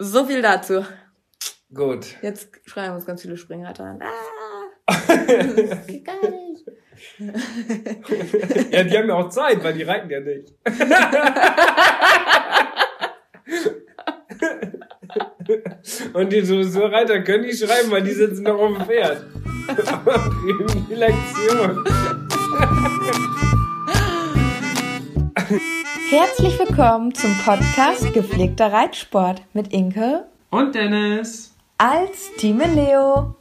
So viel dazu. Gut. Jetzt schreien uns ganz viele Springreiter an. Das geht gar nicht. Ja, die haben ja auch Zeit, weil die reiten ja nicht. Und die Dressurreiter können nicht schreiben, weil die sitzen noch auf dem Pferd. Die Lektion. Herzlich willkommen zum Podcast Gepflegter Reitsport mit Inke und Dennis als Team Leo.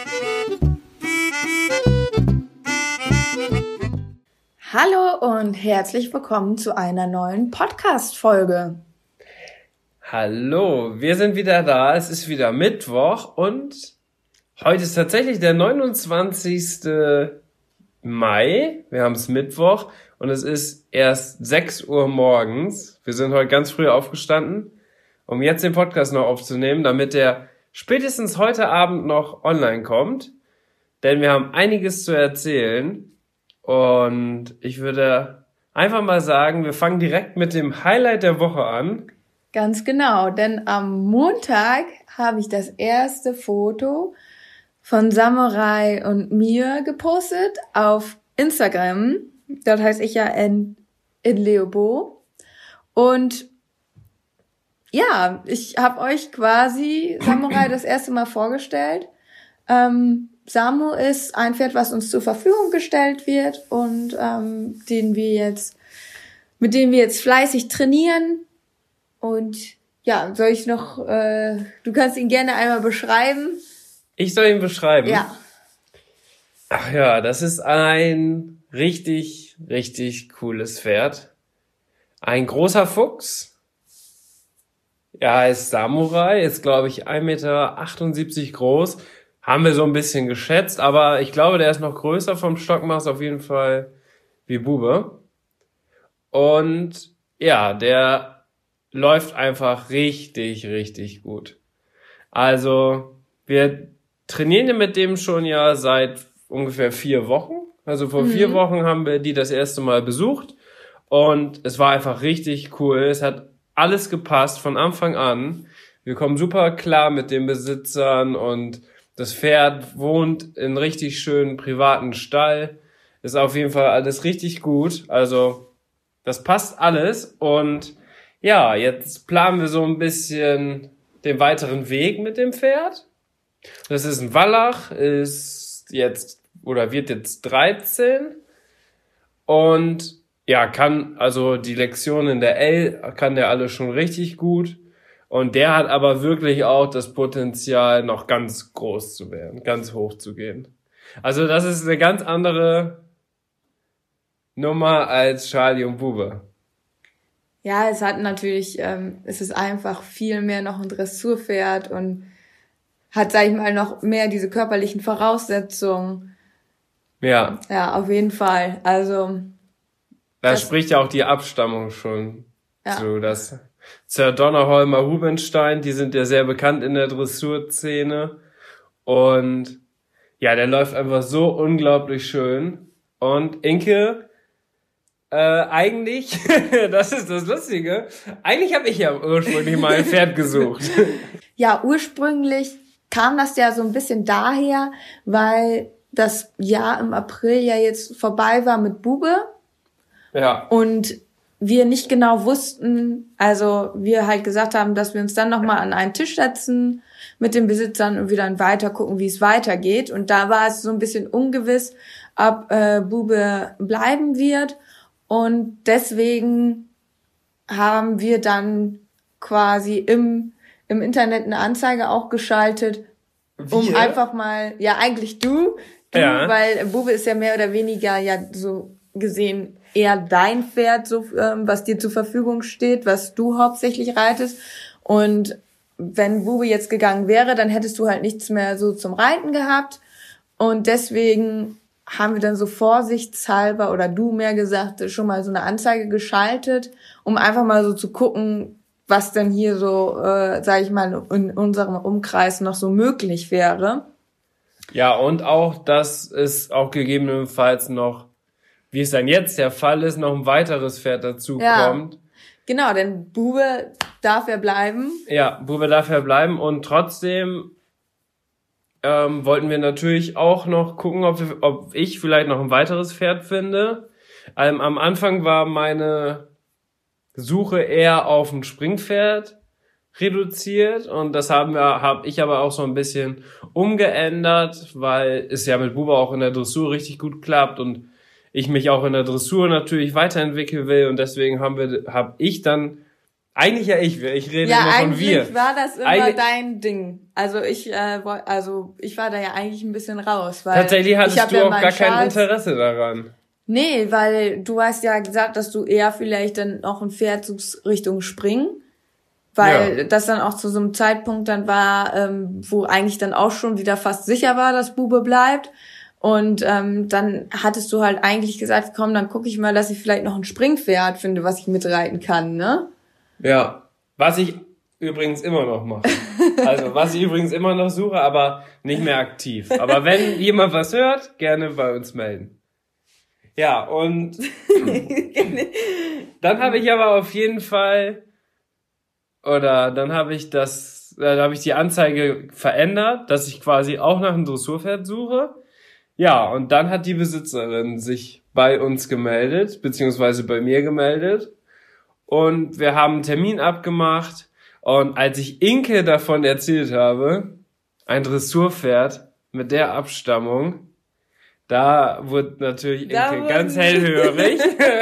Hallo und herzlich willkommen zu einer neuen Podcast-Folge. Hallo, wir sind wieder da. Es ist wieder Mittwoch und heute ist tatsächlich der 29. Mai. Wir haben es Mittwoch und es ist erst 6 Uhr morgens. Wir sind heute ganz früh aufgestanden, um jetzt den Podcast noch aufzunehmen, damit der spätestens heute Abend noch online kommt. Denn wir haben einiges zu erzählen und ich würde einfach mal sagen, wir fangen direkt mit dem Highlight der Woche an. Ganz genau, denn am Montag habe ich das erste Foto von Samurai und mir gepostet auf Instagram. Dort heiße ich ja in Leobo. Und ja, ich habe euch quasi Samurai das erste Mal vorgestellt. Samu ist ein Pferd, was uns zur Verfügung gestellt wird und mit dem wir jetzt fleißig trainieren. Und ja, soll ich noch, du kannst ihn gerne einmal beschreiben. Ich soll ihn beschreiben? Ja. Ach ja, das ist ein richtig, richtig cooles Pferd. Ein großer Fuchs. Ja, ist Samurai, ist glaube ich 1,78 Meter groß. Haben wir so ein bisschen geschätzt, aber ich glaube, der ist noch größer vom Stockmaß auf jeden Fall wie Bube. Und ja, der läuft einfach richtig, richtig gut. Also, wir trainieren mit dem schon ja seit ungefähr 4 Wochen. Also vor 4 Wochen haben wir die das erste Mal besucht und es war einfach richtig cool. Es hat alles gepasst von Anfang an. Wir kommen super klar mit den Besitzern und das Pferd wohnt in richtig schönen privaten Stall. Ist auf jeden Fall alles richtig gut. Also, das passt alles und ja, jetzt planen wir so ein bisschen den weiteren Weg mit dem Pferd. Das ist ein Wallach, ist jetzt oder wird jetzt 13 und ja, kann also die Lektionen in der L kann der alle schon richtig gut und der hat aber wirklich auch das Potenzial, noch ganz groß zu werden, ganz hoch zu gehen. Also das ist eine ganz andere Nummer als Charlie und Bube. Ja, es hat natürlich, es ist einfach viel mehr noch ein Dressurpferd und hat, sag ich mal, noch mehr diese körperlichen Voraussetzungen. Ja. Ja, auf jeden Fall. Also. Da spricht ja auch die Abstammung schon zu. Das Sir Donnerholmer Rubenstein, die sind ja sehr bekannt in der Dressurszene. Und ja, der läuft einfach so unglaublich schön. Und Inke, eigentlich, das ist das Lustige, eigentlich habe ich ja ursprünglich mal ein Pferd gesucht. Ja, ursprünglich kam das ja so ein bisschen daher, weil das Jahr im April ja jetzt vorbei war mit Bube. Ja. Und wir nicht genau wussten, also wir halt gesagt haben, dass wir uns dann nochmal an einen Tisch setzen mit den Besitzern und wir dann weiter gucken, wie es weitergeht. Und da war es so ein bisschen ungewiss, ob Bube bleiben wird. Und deswegen haben wir dann quasi im Internet eine Anzeige auch geschaltet, um einfach mal, ja eigentlich du, weil Bube ist ja mehr oder weniger ja so gesehen eher dein Pferd, so was dir zur Verfügung steht, was du hauptsächlich reitest. Und wenn Bube jetzt gegangen wäre, dann hättest du halt nichts mehr so zum Reiten gehabt. Und deswegen haben wir dann so vorsichtshalber, oder du mehr gesagt, schon mal so eine Anzeige geschaltet, um einfach mal so zu gucken, was denn hier so, sage ich mal, in unserem Umkreis noch so möglich wäre. Ja, und auch, dass es auch gegebenenfalls noch, wie es dann jetzt der Fall ist, noch ein weiteres Pferd dazu kommt. Genau, denn Bube, darf er bleiben. Ja, Bube darf er bleiben und trotzdem wollten wir natürlich auch noch gucken, ob ich vielleicht noch ein weiteres Pferd finde. Am Anfang war meine Suche eher auf ein Springpferd reduziert und das habe ich aber auch so ein bisschen umgeändert, weil es ja mit Bube auch in der Dressur richtig gut klappt und ich mich auch in der Dressur natürlich weiterentwickeln will und deswegen habe ich dann eigentlich ich rede immer von wir. Ja, eigentlich war das immer dein Ding. Also ich war da ja eigentlich ein bisschen raus, weil tatsächlich hattest du auch gar kein Interesse daran. Nee, weil du hast ja gesagt, dass du eher vielleicht dann noch ein Pferd suchst Richtung Springen, weil das dann auch zu so einem Zeitpunkt dann war, wo eigentlich dann auch schon wieder fast sicher war, dass Bube bleibt. Und dann hattest du halt eigentlich gesagt, komm, dann gucke ich mal, dass ich vielleicht noch ein Springpferd finde, was ich mitreiten kann, ne? Ja, was ich übrigens immer noch mache. Also, was ich übrigens immer noch suche, aber nicht mehr aktiv. Aber wenn jemand was hört, gerne bei uns melden. Ja, und dann habe ich aber auf jeden Fall, dann habe ich die Anzeige verändert, dass ich quasi auch nach einem Dressurpferd suche. Ja, und dann hat die Besitzerin sich bei uns gemeldet, beziehungsweise bei mir gemeldet. Und wir haben einen Termin abgemacht. Und als ich Inke davon erzählt habe, ein Dressurpferd mit der Abstammung, da wurde natürlich Inke ganz hellhörig.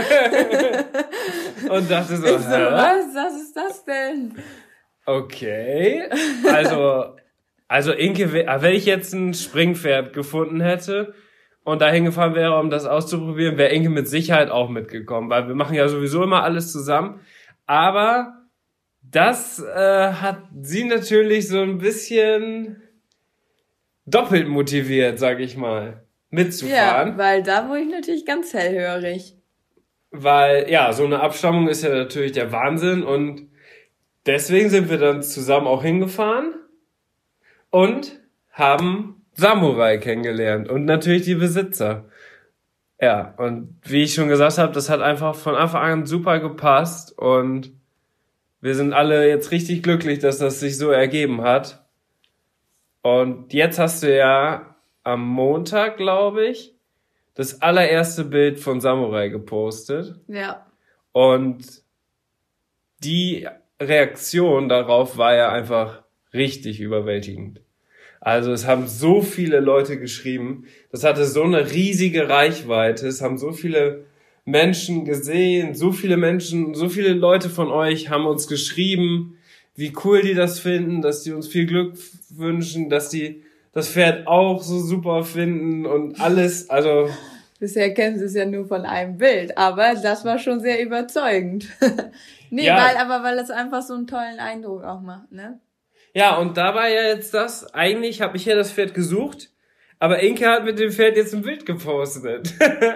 Und dachte so, was ist das denn? Okay, also Inke, wenn ich jetzt ein Springpferd gefunden hätte und dahin gefahren wäre, um das auszuprobieren, wäre Inke mit Sicherheit auch mitgekommen, weil wir machen ja sowieso immer alles zusammen. Aber das hat sie natürlich so ein bisschen doppelt motiviert, sag ich mal, mitzufahren. Ja, weil da wurde ich natürlich ganz hellhörig. Weil, ja, so eine Abstammung ist ja natürlich der Wahnsinn und deswegen sind wir dann zusammen auch hingefahren und haben Samurai kennengelernt und natürlich die Besitzer. Ja, und wie ich schon gesagt habe, das hat einfach von Anfang an super gepasst und wir sind alle jetzt richtig glücklich, dass das sich so ergeben hat. Und jetzt hast du ja am Montag, glaube ich, das allererste Bild von Samurai gepostet. Ja. Und die Reaktion darauf war ja einfach richtig überwältigend. Also es haben so viele Leute geschrieben, das hatte so eine riesige Reichweite, es haben so viele Menschen gesehen, so viele Leute von euch haben uns geschrieben, wie cool die das finden, dass die uns viel Glück wünschen, dass die das Pferd auch so super finden und alles, also... Bisher kennen sie es ja nur von einem Bild, aber das war schon sehr überzeugend. Nee, ja. weil es einfach so einen tollen Eindruck auch macht, ne? Ja, und da war ja jetzt eigentlich habe ich ja das Pferd gesucht, aber Inke hat mit dem Pferd jetzt ein Bild gepostet.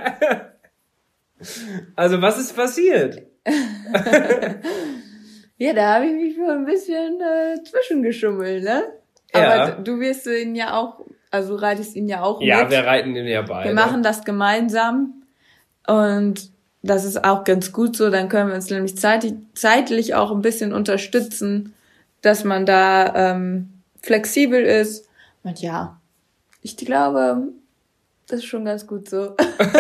Also, was ist passiert? Ja, da habe ich mich wohl ein bisschen zwischengeschummelt, ne? Ja. Aber du wirst ihn ja auch, also reitest ihn ja auch mit. Ja, wir reiten ihn ja beide. Wir machen das gemeinsam und das ist auch ganz gut so, dann können wir uns nämlich zeitlich auch ein bisschen unterstützen, dass man da flexibel ist. Und ja, ich glaube, das ist schon ganz gut so.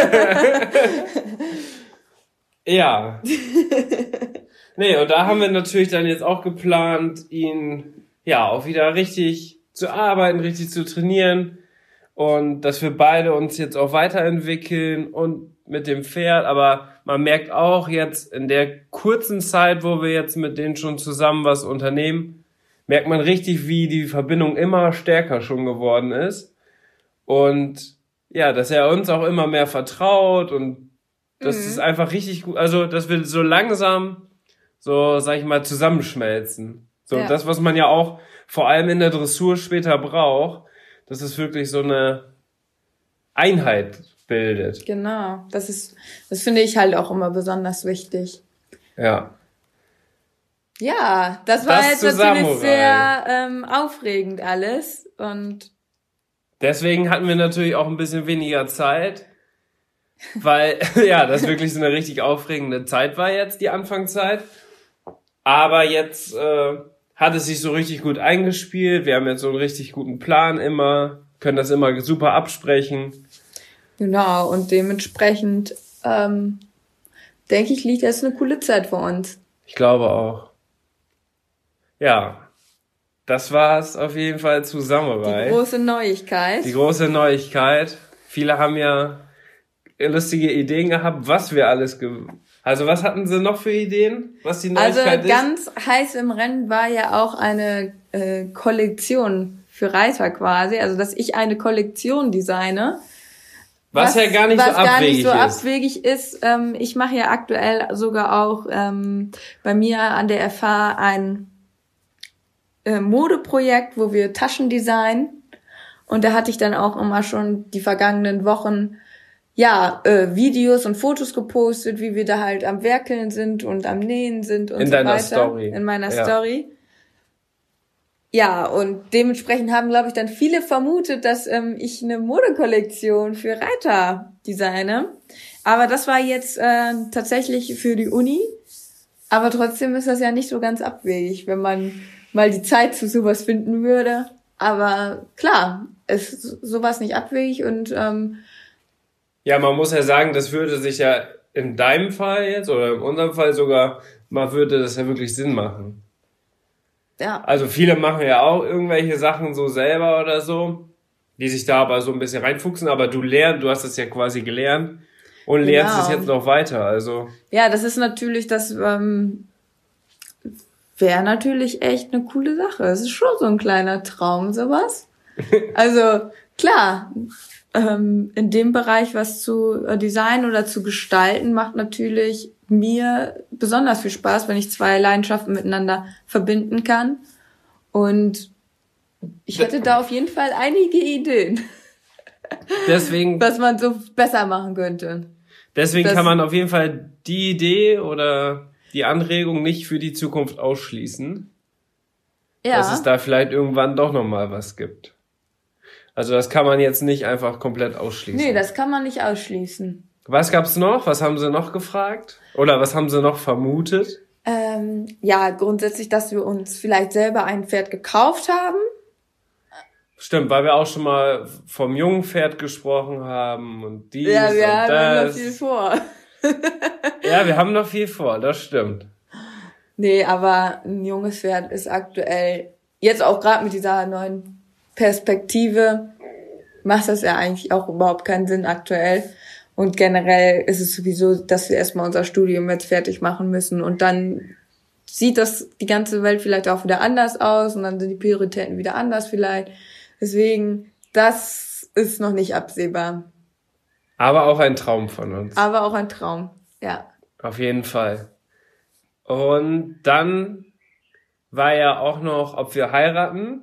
Ja. Nee, und da haben wir natürlich dann jetzt auch geplant, ihn ja auch wieder richtig zu arbeiten, richtig zu trainieren und dass wir beide uns jetzt auch weiterentwickeln und mit dem Pferd, aber man merkt auch jetzt in der kurzen Zeit, wo wir jetzt mit denen schon zusammen was unternehmen, merkt man richtig, wie die Verbindung immer stärker schon geworden ist und ja, dass er uns auch immer mehr vertraut und das ist einfach richtig gut, also dass wir so langsam so, sag ich mal, zusammenschmelzen. So, ja. Das, was man ja auch vor allem in der Dressur später braucht, dass es wirklich so eine Einheit bildet. Genau, das finde ich halt auch immer besonders wichtig. Ja. Ja, das war jetzt natürlich sehr aufregend alles und deswegen hatten wir natürlich auch ein bisschen weniger Zeit, weil ja, das wirklich so eine richtig aufregende Zeit war jetzt, die Anfangszeit. Aber jetzt hat es sich so richtig gut eingespielt. Wir haben jetzt so einen richtig guten Plan immer, können das immer super absprechen. Genau, und dementsprechend denke ich, liegt das eine coole Zeit vor uns. Ich glaube auch. Ja, das war's auf jeden Fall zu Samurai. Die große Neuigkeit. Die große Neuigkeit. Viele haben ja lustige Ideen gehabt, was wir alles... Also was hatten sie noch für Ideen, was die Neuigkeit ist? Ganz heiß im Rennen war ja auch eine Kollektion für Reiter quasi. Also dass ich eine Kollektion designe. Was ja gar nicht so abwegig ist. Ich mache ja aktuell sogar auch bei mir an der FH ein Modeprojekt, wo wir Taschen designen. Und da hatte ich dann auch immer schon die vergangenen Wochen Videos und Fotos gepostet, wie wir da halt am Werkeln sind und am Nähen sind und in so deiner weiter. Story. In meiner Story. Ja, und dementsprechend haben, glaube ich, dann viele vermutet, dass ich eine Modekollektion für Reiter designe. Aber das war jetzt tatsächlich für die Uni. Aber trotzdem ist das ja nicht so ganz abwegig, wenn man mal die Zeit zu sowas finden würde. Aber klar, ist sowas nicht abwegig und ja, man muss ja sagen, das würde sich ja in deinem Fall jetzt oder in unserem Fall sogar, mal würde das ja wirklich Sinn machen. ja. Also viele machen ja auch irgendwelche Sachen so selber oder so, die sich da aber so ein bisschen reinfuchsen, aber du hast es ja quasi gelernt und lernst es jetzt noch weiter, also. Ja, das ist natürlich, das wäre natürlich echt eine coole Sache. Es ist schon so ein kleiner Traum, sowas. Also, klar, in dem Bereich was zu designen oder zu gestalten, macht natürlich mir besonders viel Spaß, wenn ich zwei Leidenschaften miteinander verbinden kann. Und ich hätte da auf jeden Fall einige Ideen, deswegen, was man so besser machen könnte. Deswegen kann man auf jeden Fall die Idee oder die Anregung nicht für die Zukunft ausschließen, dass es da vielleicht irgendwann doch nochmal was gibt. Also das kann man jetzt nicht einfach komplett ausschließen. Nee, das kann man nicht ausschließen. Was gab's noch? Was haben sie noch gefragt? Oder was haben sie noch vermutet? Grundsätzlich, dass wir uns vielleicht selber ein Pferd gekauft haben. Stimmt, weil wir auch schon mal vom jungen Pferd gesprochen haben und dies Ja, und wir das. haben noch viel vor. Ja, wir haben noch viel vor, das stimmt. Nee, aber ein junges Pferd ist aktuell, jetzt auch gerade mit dieser neuen Perspektive, macht das ja eigentlich auch überhaupt keinen Sinn aktuell. Und generell ist es sowieso, dass wir erstmal unser Studium jetzt fertig machen müssen und dann sieht das die ganze Welt vielleicht auch wieder anders aus und dann sind die Prioritäten wieder anders vielleicht. Deswegen, das ist noch nicht absehbar. Aber auch ein Traum von uns. Aber auch ein Traum, ja. Auf jeden Fall. Und dann war ja auch noch, ob wir heiraten.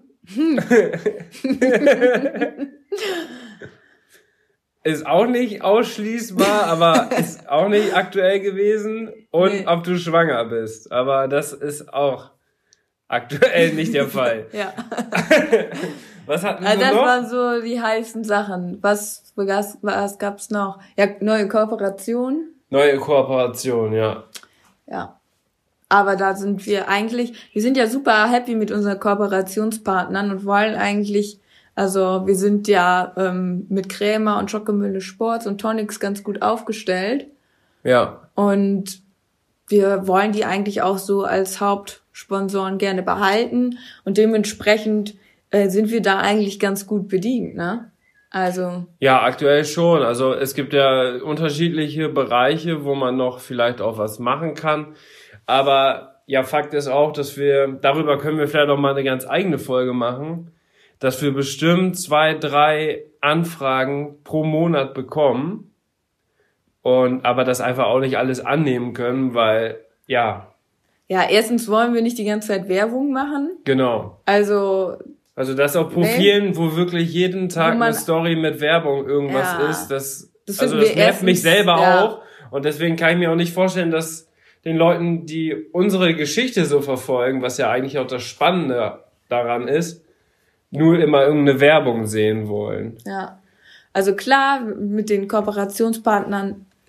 Ist auch nicht ausschließbar, aber ist auch nicht aktuell gewesen. Und ob du schwanger bist. Aber das ist auch aktuell nicht der Fall. Ja. Was hatten wir noch? Das waren so die heißen Sachen. Was gab's noch? Ja, neue Kooperation. Neue Kooperation, ja. Ja. Aber da sind wir sind ja super happy mit unseren Kooperationspartnern und wollen eigentlich, also wir sind ja mit Krämer und Schockemühle Sports und Tonics ganz gut aufgestellt. Ja. Und wir wollen die eigentlich auch so als Hauptsponsoren gerne behalten und dementsprechend sind wir da eigentlich ganz gut bedient, ne? Also. Ja, aktuell schon. Also es gibt ja unterschiedliche Bereiche, wo man noch vielleicht auch was machen kann. Aber ja, Fakt ist auch, dass darüber können wir vielleicht auch mal eine ganz eigene Folge machen, dass wir bestimmt 2, 3 Anfragen pro Monat bekommen aber das einfach auch nicht alles annehmen können, weil, ja. Ja, erstens wollen wir nicht die ganze Zeit Werbung machen. Genau. Also das auf Profilen, wo wirklich jeden Tag eine Story mit Werbung irgendwas ist, das nervt mich selber auch. Und deswegen kann ich mir auch nicht vorstellen, dass den Leuten, die unsere Geschichte so verfolgen, was ja eigentlich auch das Spannende daran ist, nur immer irgendeine Werbung sehen wollen. Ja, also klar, mit den Kooperationspartnern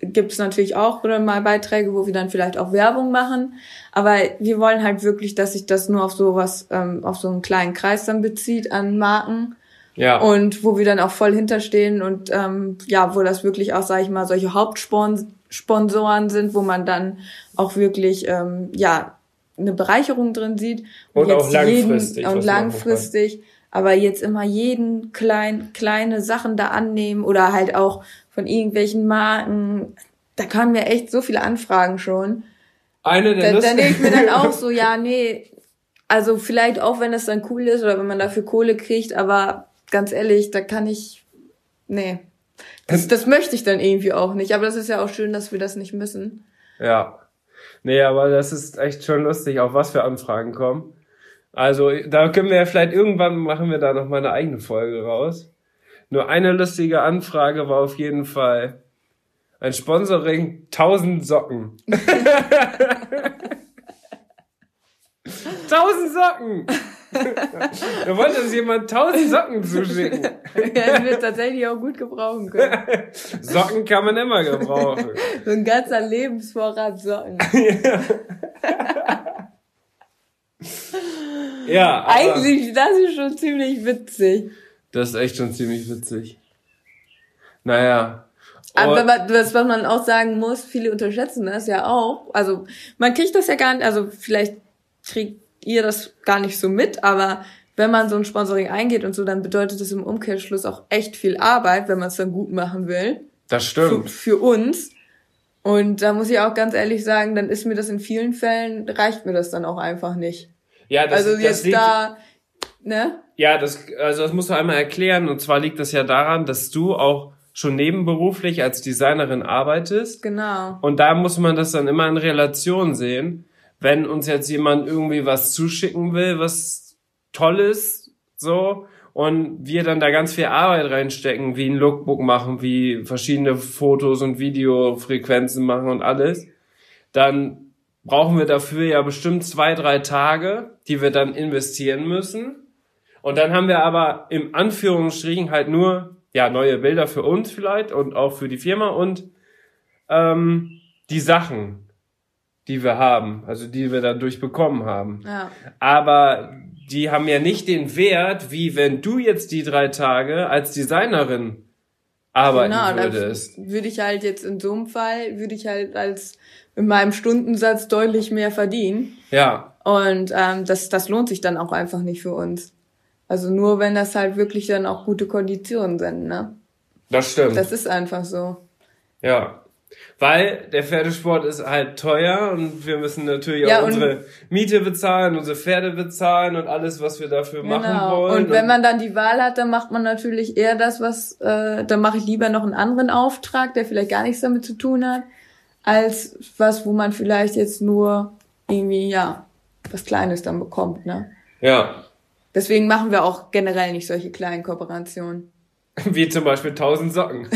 gibt's natürlich auch mal Beiträge, wo wir dann vielleicht auch Werbung machen. Aber wir wollen halt wirklich, dass sich das nur auf sowas, auf so einen kleinen Kreis dann bezieht an Marken. Ja. Und wo wir dann auch voll hinterstehen und wo das wirklich auch, sage ich mal, solche Hauptsponsoren sind, wo man dann auch wirklich eine Bereicherung drin sieht. Und auch langfristig. Aber jetzt immer kleine Sachen da annehmen oder halt auch von irgendwelchen Marken. Da kamen mir echt so viele Anfragen schon. Da denke ich mir dann auch so, also vielleicht auch, wenn es dann cool ist oder wenn man dafür Kohle kriegt, aber ganz ehrlich, das möchte ich dann irgendwie auch nicht. Aber das ist ja auch schön, dass wir das nicht müssen. Ja. Nee, aber das ist echt schon lustig, auf was für Anfragen kommen. Also, da können wir ja vielleicht irgendwann machen wir da noch mal eine eigene Folge raus. Nur eine lustige Anfrage war auf jeden Fall ein Sponsoring 1000 Socken. 1000 Socken! Da wollte uns jemand 1000 Socken zuschicken. Ja, die wird tatsächlich auch gut gebrauchen können. Socken kann man immer gebrauchen. So ein ganzer Lebensvorrat Socken. Ja. Eigentlich, das ist schon ziemlich witzig. Das ist echt schon ziemlich witzig. Naja. Aber was man auch sagen muss, viele unterschätzen das ja auch. Also, man kriegt das ja gar nicht, also vielleicht kriegt ihr das gar nicht so mit, aber wenn man so ein Sponsoring eingeht und so, dann bedeutet das im Umkehrschluss auch echt viel Arbeit, wenn man es dann gut machen will. Das stimmt. Für uns. Und da muss ich auch ganz ehrlich sagen, dann ist mir das in vielen Fällen, reicht mir das dann auch einfach nicht. Ja, das liegt, ne? Ja, das musst du einmal erklären. Und zwar liegt das ja daran, dass du auch schon nebenberuflich als Designerin arbeitest. Genau. Und da muss man das dann immer in Relation sehen. Wenn uns jetzt jemand irgendwie was zuschicken will, was Tolles, so, und wir dann da ganz viel Arbeit reinstecken, wie ein Lookbook machen, wie verschiedene Fotos und Videofrequenzen machen und alles, dann brauchen wir dafür ja bestimmt 2-3 Tage, die wir dann investieren müssen. Und dann haben wir aber im Anführungsstrichen halt nur neue Bilder für uns vielleicht und auch für die Firma und die Sachen, die wir haben, also die wir dadurch bekommen haben. Ja. Aber die haben ja nicht den Wert, wie wenn du jetzt die 3 Tage als Designerin arbeiten würdest. Genau, würde ich halt jetzt in so einem Fall, als in meinem Stundensatz deutlich mehr verdienen. Ja. Und das lohnt sich dann auch einfach nicht für uns. Also nur wenn das halt wirklich dann auch gute Konditionen sind, ne? Das stimmt. Das ist einfach so. Ja. Weil der Pferdesport ist halt teuer und wir müssen natürlich auch unsere Miete bezahlen, unsere Pferde bezahlen und alles, was wir dafür machen wollen. Und wenn man dann die Wahl hat, dann macht man natürlich eher das, dann mache ich lieber noch einen anderen Auftrag, der vielleicht gar nichts damit zu tun hat, als was, wo man vielleicht jetzt nur irgendwie, was Kleines dann bekommt, ne? Ja. Deswegen machen wir auch generell nicht solche kleinen Kooperationen. Wie zum Beispiel 1000 Socken.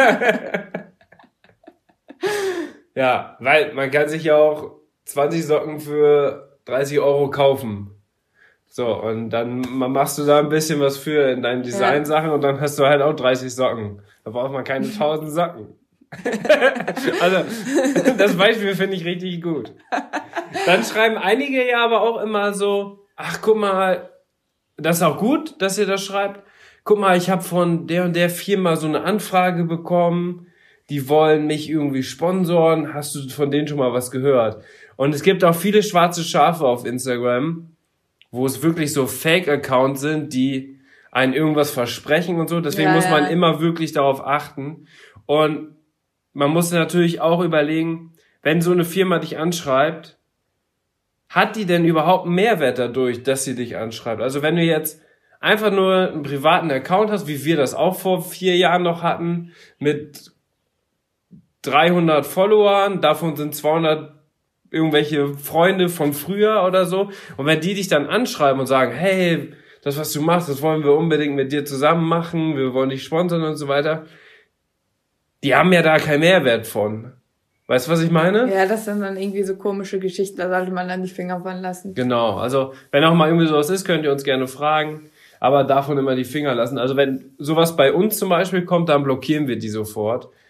Ja, weil man kann sich ja auch 20 Socken für 30 € kaufen. So, und dann machst du da ein bisschen was für in deinen Designsachen und dann hast du halt auch 30 Socken. Da braucht man keine 1000 Socken. Also, das Beispiel finde ich richtig gut. Dann schreiben einige ja aber auch immer so, ach guck mal, das ist auch gut, dass ihr das schreibt. Guck mal, ich habe von der und der Firma so eine Anfrage bekommen. Die wollen mich irgendwie sponsoren. Hast du von denen schon mal was gehört? Und es gibt auch viele schwarze Schafe auf Instagram, wo es wirklich so Fake-Accounts sind, die einen irgendwas versprechen und so. Deswegen muss man immer wirklich darauf achten. Und man muss natürlich auch überlegen, wenn so eine Firma dich anschreibt, hat die denn überhaupt einen Mehrwert dadurch, dass sie dich anschreibt? Also wenn du jetzt einfach nur einen privaten Account hast, wie wir das auch vor 4 Jahren noch hatten, mit 300 Followern, davon sind 200 irgendwelche Freunde von früher oder so. Und wenn die dich dann anschreiben und sagen, hey, das, was du machst, das wollen wir unbedingt mit dir zusammen machen, wir wollen dich sponsern und so weiter, die haben ja da keinen Mehrwert von. Weißt du, was ich meine? Ja, das sind dann irgendwie so komische Geschichten, da sollte man dann die Finger von lassen. Genau, also wenn auch mal irgendwie sowas ist, könnt ihr uns gerne fragen, aber davon immer die Finger lassen. Also wenn sowas bei uns zum Beispiel kommt, dann blockieren wir die sofort,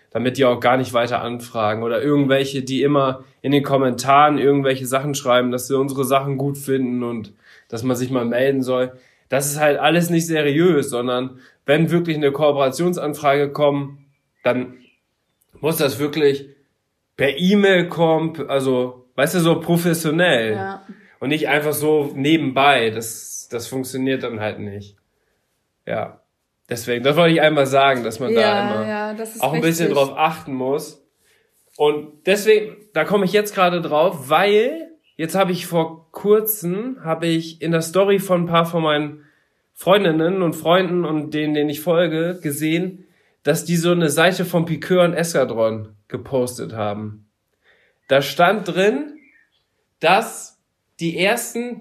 damit die auch gar nicht weiter anfragen oder irgendwelche, die immer in den Kommentaren irgendwelche Sachen schreiben, dass sie unsere Sachen gut finden und dass man sich mal melden soll. Das ist halt alles nicht seriös, sondern wenn wirklich eine Kooperationsanfrage kommt, dann muss das wirklich per E-Mail kommen, also, weißt du, so professionell. Ja. Und nicht einfach so nebenbei. Das funktioniert dann halt nicht. Ja. Deswegen, das wollte ich einmal sagen, dass man da immer das ist auch ein bisschen drauf achten muss. Und deswegen, da komme ich jetzt gerade drauf, weil jetzt habe ich vor kurzem, in der Story von ein paar von meinen Freundinnen und Freunden und denen ich folge, gesehen, dass die so eine Seite von Piqueur und Eskadron gepostet haben. Da stand drin, dass die ersten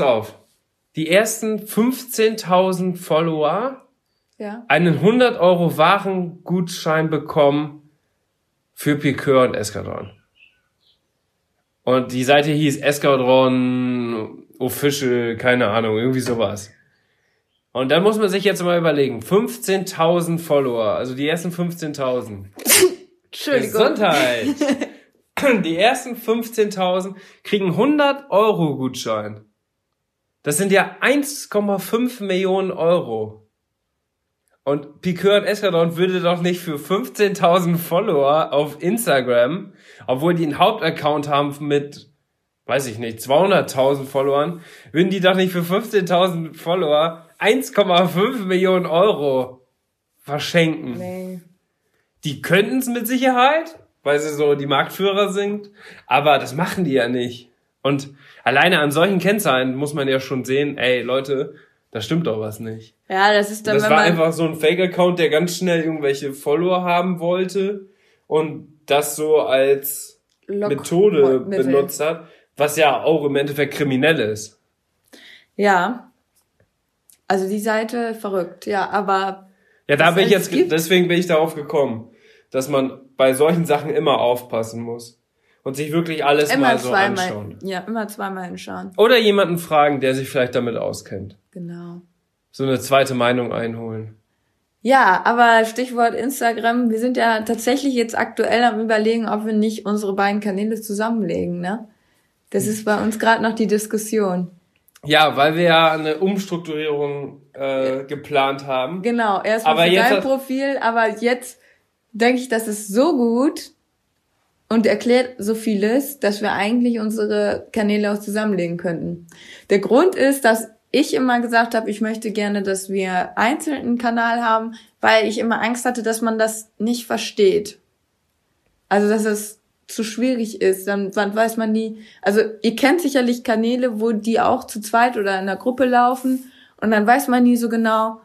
15.000 Follower einen 100 € Warengutschein bekommen für Piqueur und Eskadron. Und die Seite hieß Eskadron Official, keine Ahnung, irgendwie sowas. Und dann muss man sich jetzt mal überlegen, 15.000 Follower, also die ersten 15.000. Entschuldigung. Gesundheit. Die ersten 15.000 kriegen 100 € Gutschein. Das sind ja 1,5 Millionen Euro. Und Piqueur und Eskadron würde doch nicht für 15.000 Follower auf Instagram, obwohl die einen Hauptaccount haben mit, weiß ich nicht, 200.000 Followern, würden die doch nicht für 15.000 Follower 1,5 Millionen Euro verschenken. Nee. Die könnten es mit Sicherheit, weil sie so die Marktführer sind, aber das machen die ja nicht. Und alleine an solchen Kennzahlen muss man ja schon sehen, ey Leute, da stimmt doch was nicht. Ja, das ist dann, das war einfach so ein Fake-Account, der ganz schnell irgendwelche Follower haben wollte und das so als Methode benutzt hat, was ja auch im Endeffekt kriminell ist. Ja. Also die Seite verrückt, ja, aber... Ja, deswegen bin ich darauf gekommen, dass man bei solchen Sachen immer aufpassen muss und sich wirklich alles immer mal so anschauen. Ja, immer zweimal hinschauen. Oder jemanden fragen, der sich vielleicht damit auskennt. Genau. So eine zweite Meinung einholen. Ja, aber Stichwort Instagram, wir sind ja tatsächlich jetzt aktuell am Überlegen, ob wir nicht unsere beiden Kanäle zusammenlegen, ne? Das ist bei uns gerade noch die Diskussion. Ja, weil wir ja eine Umstrukturierung geplant haben. Genau, erstmal für dein Profil, aber jetzt denke ich, das ist so gut und erklärt so vieles, dass wir eigentlich unsere Kanäle auch zusammenlegen könnten. Der Grund ist, dass ich immer gesagt habe, ich möchte gerne, dass wir einzeln einen Kanal haben, weil ich immer Angst hatte, dass man das nicht versteht. Also, dass es zu schwierig ist, dann weiß man nie. Also, ihr kennt sicherlich Kanäle, wo die auch zu zweit oder in einer Gruppe laufen und dann weiß man nie so genau,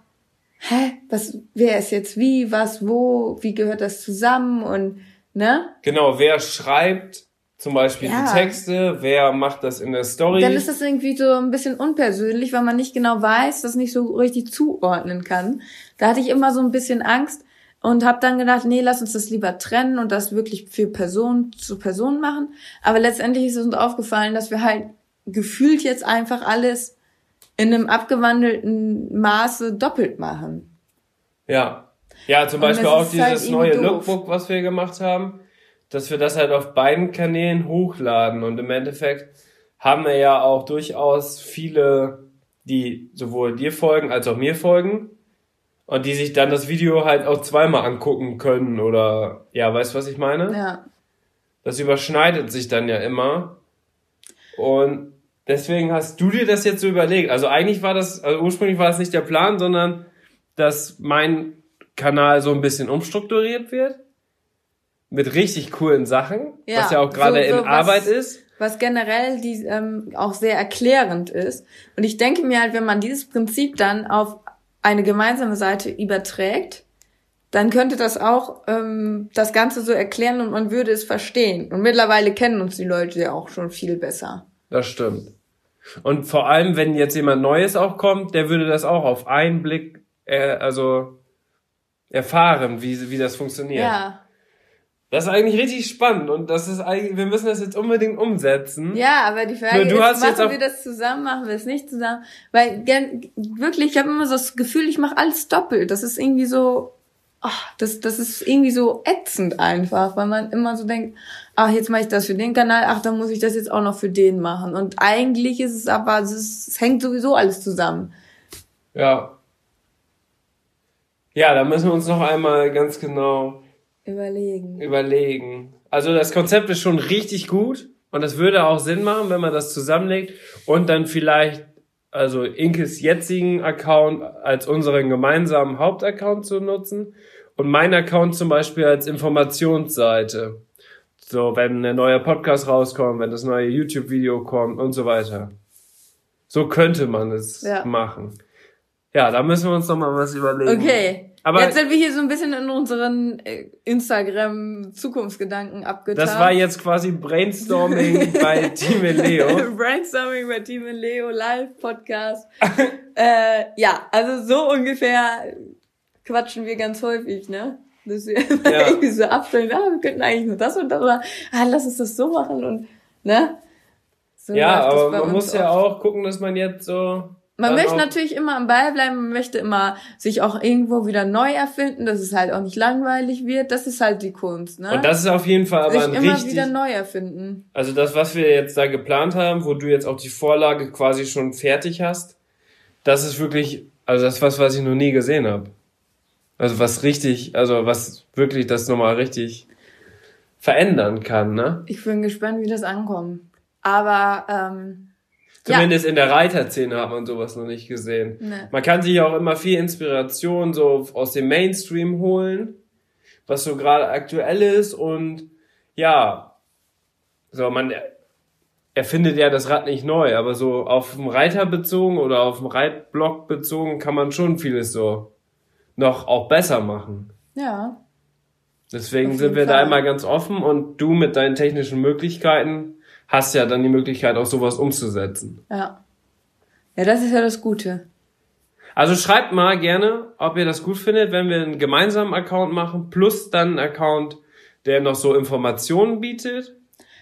wer ist jetzt wie, was, wo, wie gehört das zusammen und, ne? Genau, wer schreibt zum Beispiel die Texte, wer macht das in der Story? Dann ist das irgendwie so ein bisschen unpersönlich, weil man nicht genau weiß, das nicht so richtig zuordnen kann. Da hatte ich immer so ein bisschen Angst und habe dann gedacht, nee, lass uns das lieber trennen und das wirklich für Person zu Person machen. Aber letztendlich ist es uns aufgefallen, dass wir halt gefühlt jetzt einfach alles in einem abgewandelten Maße doppelt machen. Ja. Ja, zum Beispiel auch dieses halt neue Lookbook, was wir gemacht haben, dass wir das halt auf beiden Kanälen hochladen. Und im Endeffekt haben wir ja auch durchaus viele, die sowohl dir folgen als auch mir folgen und die sich dann das Video halt auch zweimal angucken können oder, ja, weißt du, was ich meine? Ja. Das überschneidet sich dann ja immer. Und deswegen hast du dir das jetzt so überlegt. Also ursprünglich war das nicht der Plan, sondern dass mein Kanal so ein bisschen umstrukturiert wird. Mit richtig coolen Sachen, was ja auch gerade in Arbeit ist. Was generell auch sehr erklärend ist. Und ich denke mir halt, wenn man dieses Prinzip dann auf eine gemeinsame Seite überträgt, dann könnte das auch das Ganze so erklären und man würde es verstehen. Und mittlerweile kennen uns die Leute ja auch schon viel besser. Das stimmt. Und vor allem, wenn jetzt jemand Neues auch kommt, der würde das auch auf einen Blick erfahren, wie das funktioniert. Ja. Das ist eigentlich richtig spannend und wir müssen das jetzt unbedingt umsetzen. Ja, aber die Frage ist, machen wir das zusammen, machen wir es nicht zusammen? Weil wirklich, ich habe immer so das Gefühl, ich mache alles doppelt. Das ist irgendwie so, das ist irgendwie so ätzend einfach, weil man immer so denkt, ach, jetzt mache ich das für den Kanal, ach, dann muss ich das jetzt auch noch für den machen. Und eigentlich ist es aber, es hängt sowieso alles zusammen. Ja. Ja, da müssen wir uns noch einmal ganz genau überlegen. Also das Konzept ist schon richtig gut und das würde auch Sinn machen, wenn man das zusammenlegt und dann vielleicht also Inkes jetzigen Account als unseren gemeinsamen Hauptaccount zu nutzen und mein Account zum Beispiel als Informationsseite. So, wenn der neue Podcast rauskommt, wenn das neue YouTube-Video kommt und so weiter. So könnte man es machen. Ja, da müssen wir uns noch mal was überlegen. Okay. Aber jetzt sind wir hier so ein bisschen in unseren Instagram-Zukunftsgedanken abgetaucht. Das war jetzt quasi Brainstorming bei Team Leo. Brainstorming bei Team Leo Live-Podcast. Ja, also so ungefähr quatschen wir ganz häufig, ne? Dass wir irgendwie so abstellen, wir könnten eigentlich nur das und das, oder lass uns das so machen und, ne? So ja, aber man muss ja auch gucken, dass man jetzt so... Man möchte natürlich immer am Ball bleiben, man möchte immer sich auch irgendwo wieder neu erfinden, dass es halt auch nicht langweilig wird. Das ist halt die Kunst, ne? Und das ist auf jeden Fall aber sich immer wieder neu erfinden. Also das, was wir jetzt da geplant haben, wo du jetzt auch die Vorlage quasi schon fertig hast, das ist wirklich, also das ist was ich noch nie gesehen habe. Also was wirklich das nochmal richtig verändern kann, ne? Ich bin gespannt, wie das ankommt. Aber, zumindest in der Reiterszene hat man sowas noch nicht gesehen. Nee. Man kann sich auch immer viel Inspiration so aus dem Mainstream holen, was so gerade aktuell ist und ja, so man erfindet ja das Rad nicht neu, aber so auf den Reiter bezogen oder auf den Reitblock bezogen kann man schon vieles so noch auch besser machen. Ja. Deswegen sind wir da immer ganz offen und du mit deinen technischen Möglichkeiten hast ja dann die Möglichkeit, auch sowas umzusetzen. Ja. Ja, das ist ja das Gute. Also schreibt mal gerne, ob ihr das gut findet, wenn wir einen gemeinsamen Account machen, plus dann einen Account, der noch so Informationen bietet.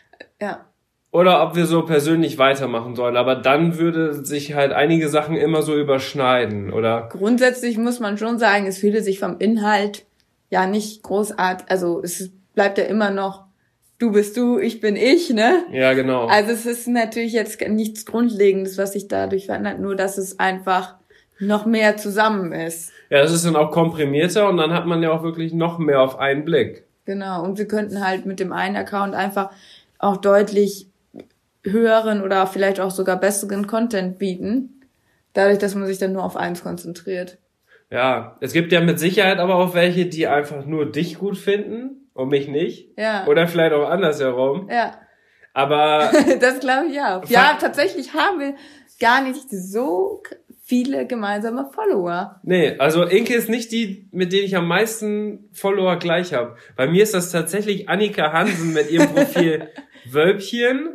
Ja. Oder ob wir so persönlich weitermachen sollen. Aber dann würde sich halt einige Sachen immer so überschneiden, oder? Grundsätzlich muss man schon sagen, es würde sich vom Inhalt ja nicht großartig, also es bleibt ja immer noch du bist du, ich bin ich, ne? Ja, genau. Also es ist natürlich jetzt nichts Grundlegendes, was sich dadurch verändert, nur dass es einfach noch mehr zusammen ist. Ja, das ist dann auch komprimierter und dann hat man ja auch wirklich noch mehr auf einen Blick. Genau, und wir könnten halt mit dem einen Account einfach auch deutlich höheren oder vielleicht auch sogar besseren Content bieten, dadurch, dass man sich dann nur auf eins konzentriert. Ja, es gibt ja mit Sicherheit aber auch welche, die einfach nur dich gut finden und mich nicht. Ja. Oder vielleicht auch andersherum. Ja. Aber... das glaube ich auch. Ja, tatsächlich haben wir gar nicht so viele gemeinsame Follower. Nee, also Inke ist nicht die, mit denen ich am meisten Follower gleich habe. Bei mir ist das tatsächlich Annika Hansen mit ihrem Profil Wölbchen.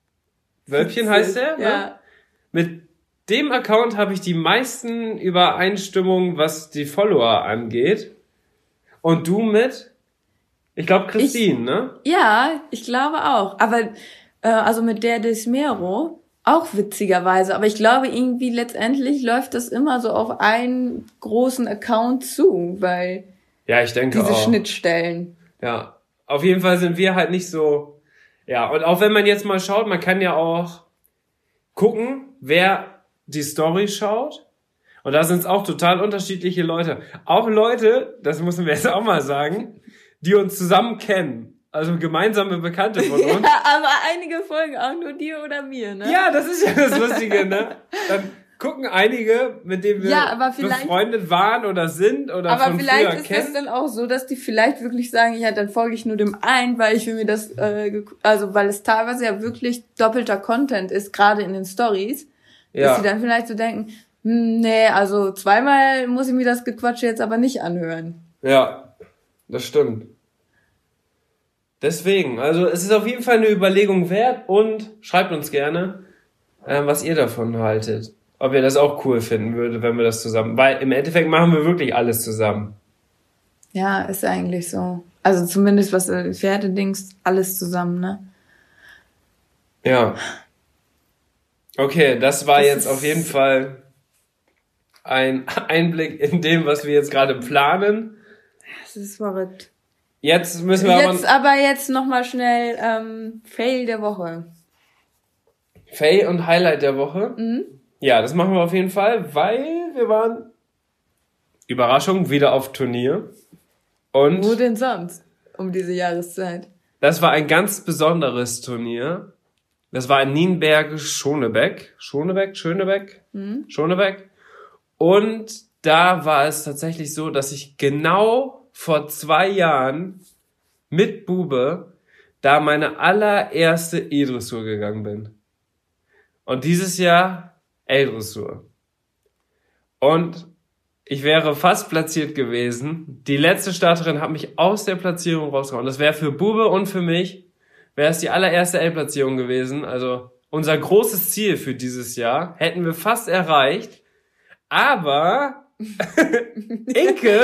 Wölbchen heißt er, ne? Ja. Mit dem Account habe ich die meisten Übereinstimmungen, was die Follower angeht. Und du mit? Ich glaube Christine, ne? Ja, ich glaube auch. Aber also mit der Desmero auch witzigerweise. Aber ich glaube irgendwie letztendlich läuft das immer so auf einen großen Account zu, weil ja, ich denke diese auch. Schnittstellen. Ja, auf jeden Fall sind wir halt nicht so. Ja, und auch wenn man jetzt mal schaut, man kann ja auch gucken, wer die Story schaut. Und da sind es auch total unterschiedliche Leute. Auch Leute, das müssen wir jetzt auch mal sagen, die uns zusammen kennen. Also gemeinsame Bekannte von uns. Ja, aber einige folgen auch nur dir oder mir, ne? Ja, das ist ja das Lustige, ne? Dann gucken einige, mit denen wir befreundet waren oder sind oder von früher kennen. Aber vielleicht ist das dann auch so, dass die vielleicht wirklich sagen, ja, dann folge ich nur dem einen, weil ich will mir das, also weil es teilweise ja wirklich doppelter Content ist, gerade in den Stories, dass sie dann vielleicht so denken, nee, also zweimal muss ich mir das Gequatsche jetzt aber nicht anhören. Ja, das stimmt. Deswegen, also es ist auf jeden Fall eine Überlegung wert und schreibt uns gerne, was ihr davon haltet. Ob ihr das auch cool finden würdet, wenn wir das zusammen, weil im Endeffekt machen wir wirklich alles zusammen. Ja, ist eigentlich so. Also zumindest was Pferdedings, alles zusammen, ne? Ja. Okay, das war jetzt auf jeden Fall ein Einblick in dem, was wir jetzt gerade planen. Das ist verrückt. Jetzt müssen wir jetzt nochmal schnell Fail der Woche. Fail und Highlight der Woche? Mhm. Ja, das machen wir auf jeden Fall, weil wir waren, Überraschung, wieder auf Turnier. Und wo denn sonst um diese Jahreszeit? Das war ein ganz besonderes Turnier. Das war in Nienberg-Schonebeck. Schönebeck. Und da war es tatsächlich so, dass ich genau vor 2 Jahren mit Bube da meine allererste E-Dressur gegangen bin. Und dieses Jahr L-Dressur. Und ich wäre fast platziert gewesen. Die letzte Starterin hat mich aus der Platzierung rausgehauen. Das wäre für Bube und für mich, wäre es die allererste L-Platzierung gewesen. Also unser großes Ziel für dieses Jahr hätten wir fast erreicht. Aber Inke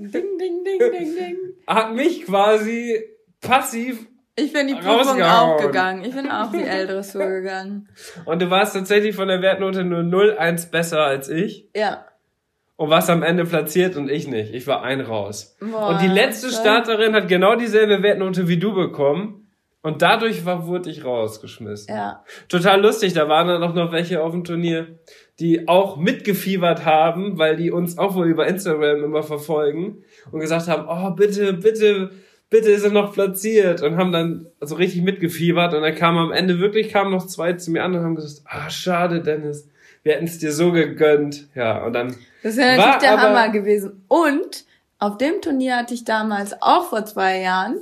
hat mich quasi passiv ich bin die Prüfung auch gegangen. Ich bin auch die L-Dressur gegangen. Und du warst tatsächlich von der Wertnote nur 0,1 besser als ich. Ja. Und warst am Ende platziert und ich nicht. Ich war ein raus. Boah, und die letzte Starterin hat genau dieselbe Wertnote wie du bekommen. Und dadurch wurde ich rausgeschmissen. Ja. Total lustig. Da waren dann auch noch welche auf dem Turnier, die auch mitgefiebert haben, weil die uns auch wohl über Instagram immer verfolgen und gesagt haben, oh, bitte ist er noch platziert, und haben dann so richtig mitgefiebert, und dann kamen noch 2 zu mir an und haben gesagt, schade, Dennis, wir hätten es dir so gegönnt. Ja, und dann das wäre natürlich der Hammer gewesen. Und auf dem Turnier hatte ich damals auch vor 2 Jahren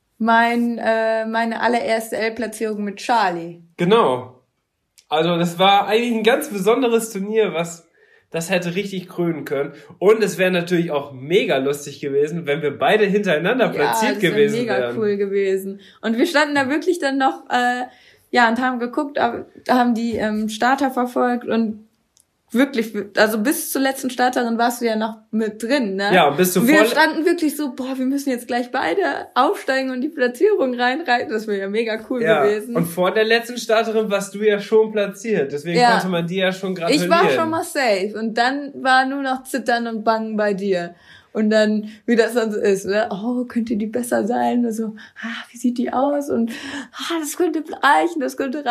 meine allererste L-Platzierung mit Charlie. Genau. Also das war eigentlich ein ganz besonderes Turnier, das hätte richtig krönen können. Und es wäre natürlich auch mega lustig gewesen, wenn wir beide hintereinander platziert gewesen wären. Ja, das wäre mega cool gewesen. Und wir standen da wirklich dann noch, und haben geguckt, haben die Starter verfolgt, und wirklich, also bis zur letzten Starterin warst du ja noch mit drin, ne? Ja, bis zu wir standen wirklich so, wir müssen jetzt gleich beide aufsteigen und die Platzierung reinreiten. Das wäre ja mega cool gewesen. Und vor der letzten Starterin warst du ja schon platziert. Deswegen konnte man dir ja schon gratulieren. Ich war schon mal safe. Und dann war nur noch Zittern und Bangen bei dir. Und dann, wie das dann so ist, ne? Oh, könnte die besser sein? Und so, wie sieht die aus? Und, das könnte reichen. Das ist